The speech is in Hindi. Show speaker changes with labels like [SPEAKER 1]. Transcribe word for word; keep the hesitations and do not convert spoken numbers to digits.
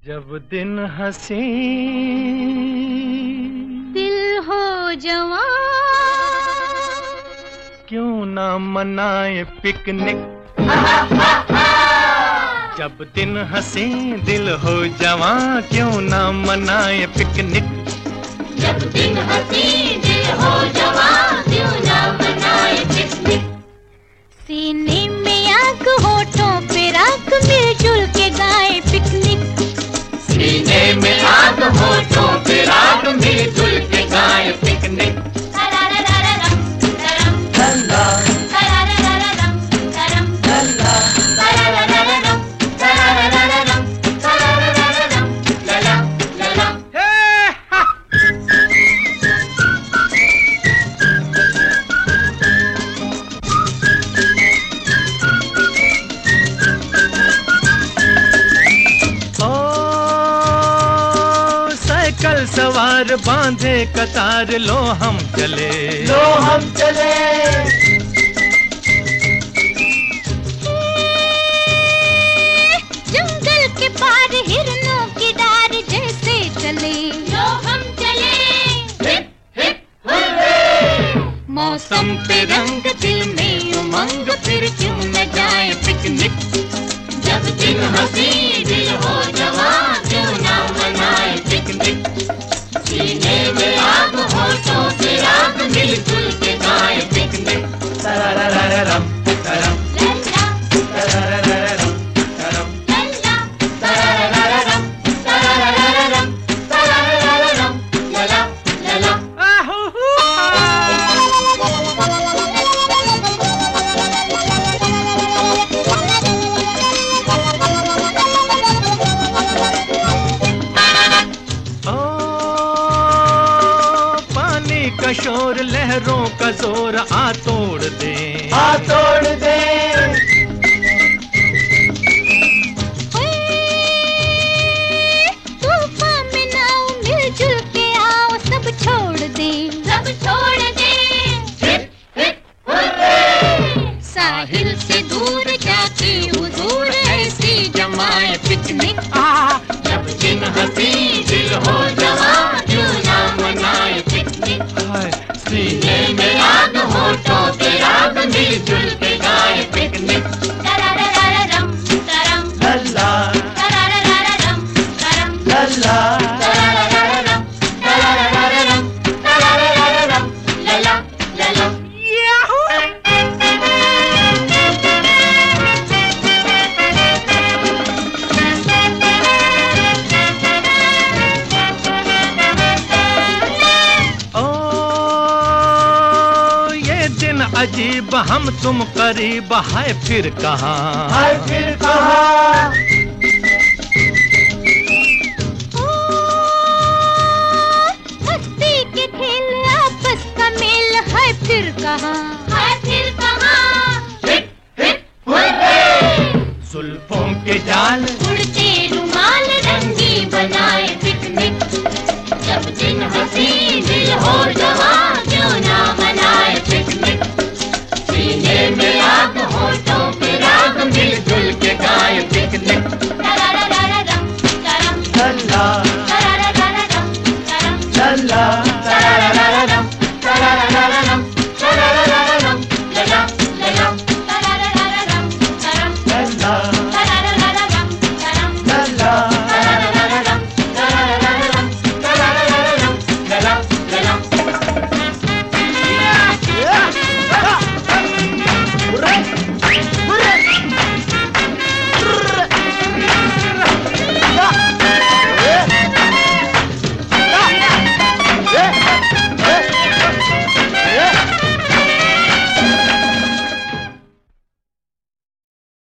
[SPEAKER 1] जब दिन हंसी
[SPEAKER 2] दिल हो जवां,
[SPEAKER 1] क्यों ना मनाए पिकनिक। जब दिन हंसी दिल हो जवां, क्यों ना मनाए पिकनिक।
[SPEAKER 2] जब दिन हंसी दिल हो जवां, क्यों ना मनाए पिकनिक। सीने में आग होठों पे राख, मिलजुल के गाए पिकनिक।
[SPEAKER 1] सीने में आग होठों पे राख, मिलजुल के गाए पिकनिक। कल सवार बांधे कतार, लो हम चले, लो हम चले।
[SPEAKER 2] जंगल के पार हिरनों की डार जैसे चले, लो हम चले।
[SPEAKER 1] Hip hip hooray.
[SPEAKER 2] मौसम पे रंग दिल में उमंग, फिर क्यों न जाए पिकनिक।
[SPEAKER 1] जब दिन हंसी दिल हो जवां, क्यों ना मनाए पिकनिक। सीने में आग होठों पे राख, मिलजुल के गाए पिकनिक। तरररररम तरम
[SPEAKER 2] लल्ला
[SPEAKER 1] तरररररम तरम
[SPEAKER 2] लल्ला
[SPEAKER 1] तरररररम तरररररम तरररररम लला लला। शोर लहरों का जोर आ तोड़ दे, आ तोड़ दे।
[SPEAKER 2] तूफान में नाव मिलजुल के आओ, सब छोड़ दे, सब छोड़ दे।
[SPEAKER 1] Hip hip hooray.
[SPEAKER 2] साहिल से दूर जाके हुजूर ऐसी जमाए पिकनिक।
[SPEAKER 1] जब दिन हंसी दिल हो जवां, क्यों ना मनाए पिकनिक। सीने में आग होठों पे राख, मिलजुल के गाए पिकनिक।
[SPEAKER 2] तरररररम तरम
[SPEAKER 1] लल्ला
[SPEAKER 2] तरररररम तरम
[SPEAKER 1] लल्ला तरररररम तरररररम तरररररम लला लला। अजीब हम तुम करीब, है फिर कहाँ, है फिर कहाँ।
[SPEAKER 2] हस्ती के खेल आपस का मेल, है फिर कहाँ, है फिर कहाँ।
[SPEAKER 1] Hip hip hooray. जुल्फों के जाल
[SPEAKER 2] उड़ते रुमाल रंगी बनाए पिकनिक। जब दिन हंसी दिल हो जवां, क्यों ना मनाए पिकनिक।
[SPEAKER 1] सीने में आग होठों पे राख, मिलजुल के गाए पिकनिक।
[SPEAKER 2] तरररररम तरम
[SPEAKER 1] लल्ला